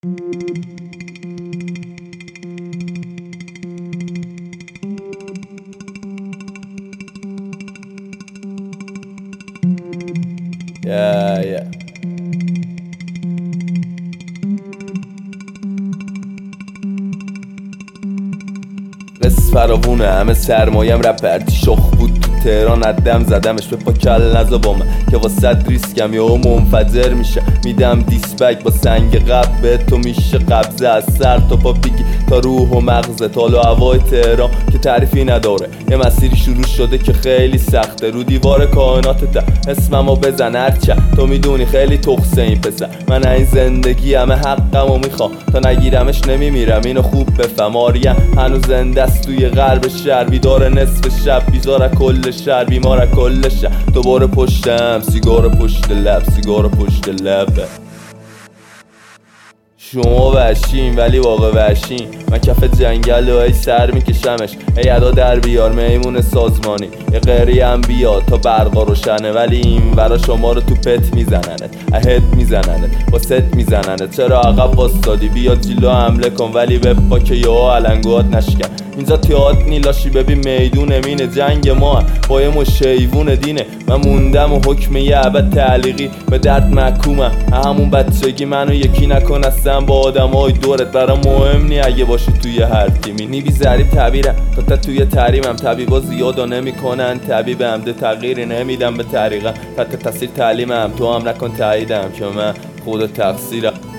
Yeah. قصه فراوونه، همه سرمایم رپرتی شخ بود تو تهران. ادم زدمش به پا کل نزا با من که واسه ریسکم یا منفجر میشه. میدم دیسبک با سنگ قبل به تو میشه قبضه از سر تا پا بگی تا روح و مغزت. حال و هوای تهران که تعریفی نداره، یه مسیری شروع شده که خیلی سخته. رو دیوار کائناتت اسممو بزن هرچه تو میدونی خیلی تخصه این پسر. من این زندگی همه حقمو میخوام، تا نگیرمش نمیمیرم اینو خوب بفهم. آریم هنوز زنده است توی غرب شهر، بیدار نصف شب، بیزار کل شهر، بیمار کل شهر. دوباره پشتم سیگار پشت لب، سیگار پشت لب. شما وحشین ولی واقع وحشین، من کف جنگل و ای سر میکشمش. ای ادا در بیار میمون سازمانی، یه قری هم بیاد تا برقا روشنه. ولی این ورا شما رو تو پت میزننت، اهد میزننت، با ست میزننت. چرا عقب واسادی؟ بیاد جلو حمله کن ولی به پا که یا علنگوات نشکن. اینجا تئاتر نیلاشی ببین میدون مینه، جنگ ما با یه مشیوون دینه. من موندم و حکم یه عبد تعلیقی به درد محکومم. همون بچگی منو یکی نکن اصلا با آدمای دورت، برام مهم نی اگه باشی توی هر تیمی. نی بی ضریب تعبیرم تا توی تحریمم، طبیبا زیادا نمیکنن طبیب عمده، تغییری نمیدم به طریقم. تحت تاثیر تعلیمم تو هم نکن تاییدم که من خود تقصیرم.